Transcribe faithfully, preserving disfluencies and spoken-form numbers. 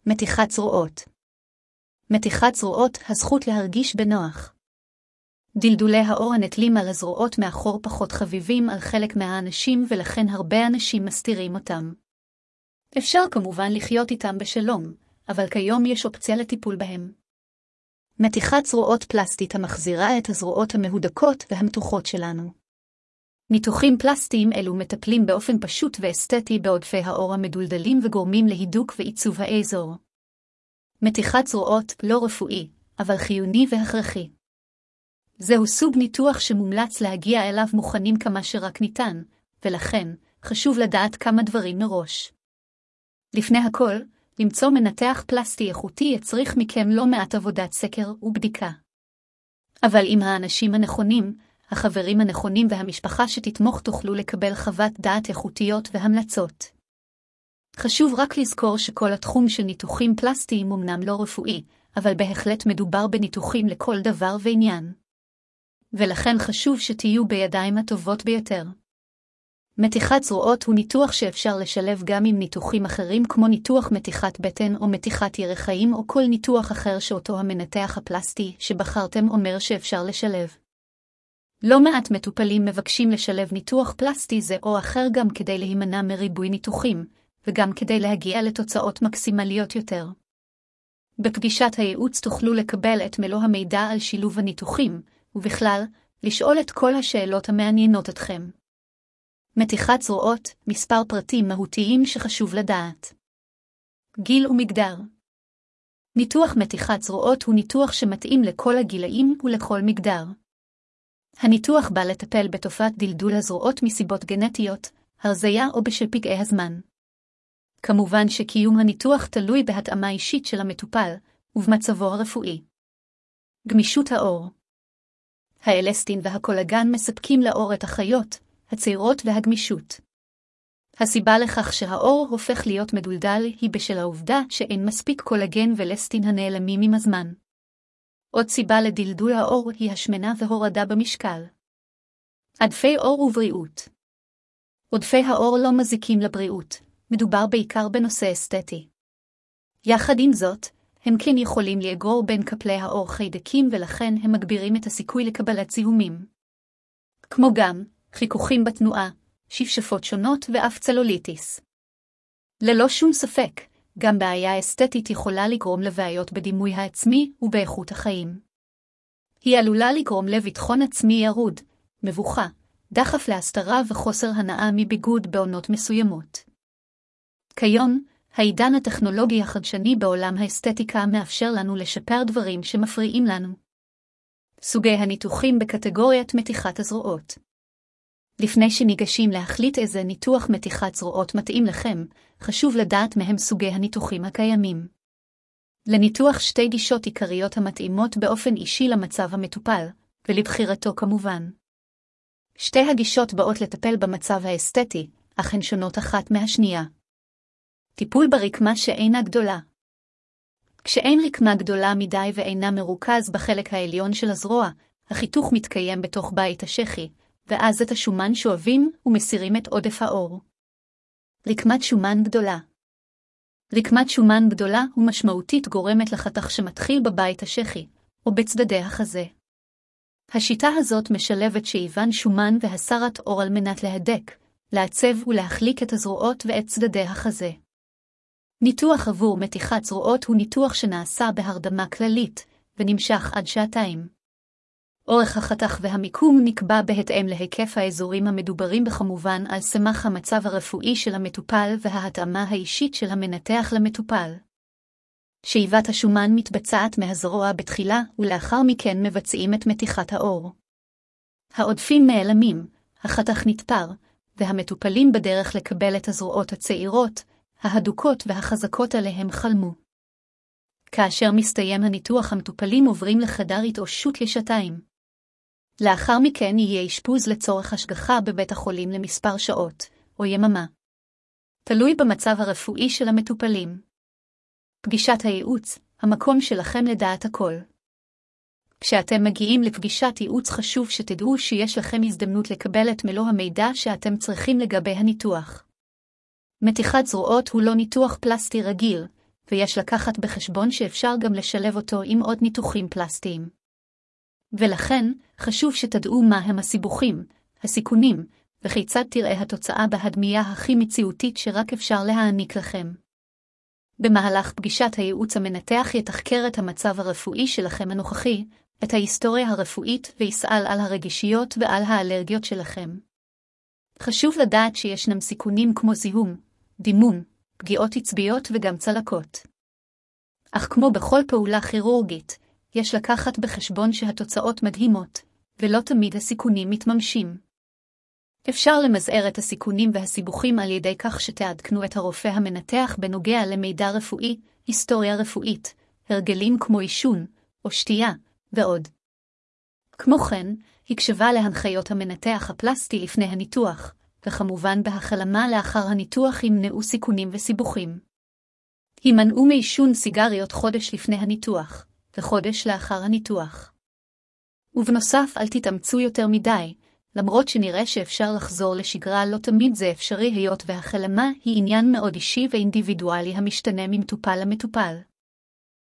מתיחת זרועות. מתיחת זרועות, הזכות להרגיש בנוח. דלדולי האור הנטלים על הזרועות מאחור פחות חביבים על חלק מהאנשים ולכן הרבה אנשים מסתירים אותם. אפשר כמובן לחיות איתם בשלום, אבל כיום יש אופציה לטיפול בהם. מתיחת זרועות פלסטית המחזירה את הזרועות המהודקות והמתוחות שלנו. ניתוחים פלסטיים אלו מטפלים באופן פשוט ואסתטי בעודפי האור המדולדלים וגורמים להידוק ועיצוב האזור. מתיחת זרועות לא רפואי, אבל חיוני והכרחי. זהו סוג ניתוח שמומלץ להגיע אליו מוכנים כמה שרק ניתן, ולכן חשוב לדעת כמה דברים מראש. לפני הכל, למצוא מנתח פלסטי איכותי יצריך מכם לא מעט עבודת סקר ובדיקה. אבל עם האנשים הנכונים, החברים הנכונים והמשפחה שתתמוך תוכלו לקבל חוות דעת איכותיות והמלצות. חשוב רק לזכור שכל התחום של ניתוחים פלסטיים אמנם לא רפואי, אבל בהחלט מדובר בניתוחים לכל דבר ועניין. ולכן חשוב שתהיו בידיים הטובות ביותר. מתיחת זרועות הוא ניתוח שאפשר לשלב גם עם ניתוחים אחרים כמו ניתוח מתיחת בטן או מתיחת ירחיים או כל ניתוח אחר שאותו המנתח הפלסטי שבחרתם אומר שאפשר לשלב. לא מעט מטופלים מבקשים לשלב ניתוח פלסטי זה או אחר גם כדי להימנע מריבוי ניתוחים, וגם כדי להגיע לתוצאות מקסימליות יותר. בפגישת הייעוץ תוכלו לקבל את מלוא המידע על שילוב הניתוחים, ובכלל, לשאול את כל השאלות המעניינות אתכם. מתיחת זרועות, מספר פרטים מהותיים שחשוב לדעת. גיל ומגדר. ניתוח מתיחת זרועות הוא ניתוח שמתאים לכל הגילאים ולכל מגדר. הניתוח בא לטפל בתופעת דלדול הזרועות מסיבות גנטיות, הרזיה או בשל פגעי הזמן. כמובן שקיום הניתוח תלוי בהתאמה אישית של המטופל, ובמצבו הרפואי. גמישות האור. האלסטין והקולגן מספקים לאור את החיות, הצעירות והגמישות. הסיבה לכך שהאור הופך להיות מדולדל היא בשל העובדה שאין מספיק קולגן ולסטין הנעלמים עם הזמן. עוד סיבה לדלדול האור היא השמנה והורדה במשקל. עודפי אור ובריאות. עודפי האור לא מזיקים לבריאות, מדובר בעיקר בנושא אסתטי. יחד עם זאת, הם כן יכולים לאגור בין כפלי האור חיידקים ולכן הם מגבירים את הסיכוי לקבלת זיהומים. כמו גם, חיכוכים בתנועה, שפשפות שונות ואף צלוליטיס. ללא שום ספק, גם בעיה אסתטית יכולה לגרום לבעיות בדימוי העצמי ובאיכות החיים. היא עלולה לגרום לביטחון עצמי ירוד, מבוכה, דחף להסתרה וחוסר הנאה מביגוד בעונות מסוימות. כיום, העידן הטכנולוגי החדשני בעולם האסתטיקה מאפשר לנו לשפר דברים שמפריעים לנו. סוגי הניתוחים בקטגוריית מתיחת הזרועות. לפני שניגשים להחליט איזה ניתוח מתיחת זרועות מתאים לכם, חשוב לדעת מהם סוגי הניתוחים הקיימים. לניתוח שתי גישות עיקריות המתאימות באופן אישי למצב המטופל, ולבחירתו כמובן. שתי הגישות באות לטפל במצב האסתטי, אך הן שונות אחת מהשנייה. טיפול ברקמה שאינה גדולה. כשאין רקמה גדולה מדי ואינה מרוכז בחלק העליון של הזרוע, החיתוך מתקיים בתוך בית השחי, ואז את השומן שואבים ומסירים את עודף האור. רקמת שומן גדולה. רקמת שומן גדולה ומשמעותית גורמת לחתך שמתחיל בבית השחי, או בצדדי החזה. השיטה הזאת משלבת שאיבן שומן והסרת אור על מנת להדק, לעצב ולהחליק את הזרועות ואת צדדי החזה. ניתוח עבור מתיחת זרועות הוא ניתוח שנעשה בהרדמה כללית, ונמשך עד שעתיים. אורך החתך והמיקום נקבע בהתאם להיקף האזורים המדוברים וכמובן על סמך המצב הרפואי של המטופל וההתאמה האישית של המנתח למטופל. שאיבת השומן מתבצעת מהזרוע בתחילה ולאחר מכן מבצעים את מתיחת האור. העודפים נעלמים, החתך נתפר, והמטופלים בדרך לקבל את הזרועות הצעירות, ההדוקות והחזקות עליהם חלמו. כאשר מסתיים הניתוח המטופלים עוברים לחדר התאוששות לשעתיים. לאחר מכן יהיה אשפוז לצורך השגחה בבית החולים למספר שעות, או יממה. תלוי במצב הרפואי של המטופלים. פגישת הייעוץ, המקום שלכם לדעת הכל. כשאתם מגיעים לפגישת ייעוץ חשוב שתדעו שיש לכם הזדמנות לקבל את מלוא המידע שאתם צריכים לגבי הניתוח. מתיחת זרועות הוא לא ניתוח פלסטי רגיל, ויש לקחת בחשבון שאפשר גם לשלב אותו עם עוד ניתוחים פלסטיים. ולכן, חשוב שתדעו מה הם הסיבוכים, הסיכונים, וכיצד תראה התוצאה בהדמיה הכי מציאותית שרק אפשר להעניק לכם. במהלך פגישת הייעוץ המנתח יתחקר את המצב הרפואי שלכם הנוכחי, את ההיסטוריה הרפואית ויסאל על הרגישויות ועל האלרגיות שלכם. חשוב לדעת שישנם סיכונים כמו זיהום, דימום, פגיעות עצביות וגם צלקות. אך כמו בכל פעולה כירורגית, יש לקחת בחשבון שהתוצאות מדהימות, ולא תמיד הסיכונים מתממשים. אפשר למזער את הסיכונים והסיבוכים על ידי כך שתעדכנו את הרופא המנתח בנוגע למידע רפואי, היסטוריה רפואית, הרגלים כמו עישון או שתייה, ועוד. כמו כן, הקשבה להנחיות המנתח הפלסטי לפני הניתוח, וכמובן בהחלמה לאחר הניתוח ימנעו סיכונים וסיבוכים. הימנעו מעישון סיגריות חודש לפני הניתוח, וחודש לאחר הניתוח. ובנוסף, אל תתאמצו יותר מדי, למרות שנראה שאפשר לחזור לשגרה, לא תמיד זה אפשרי היות והחלמה היא עניין מאוד אישי ואינדיבידואלי המשתנה ממטופל למטופל.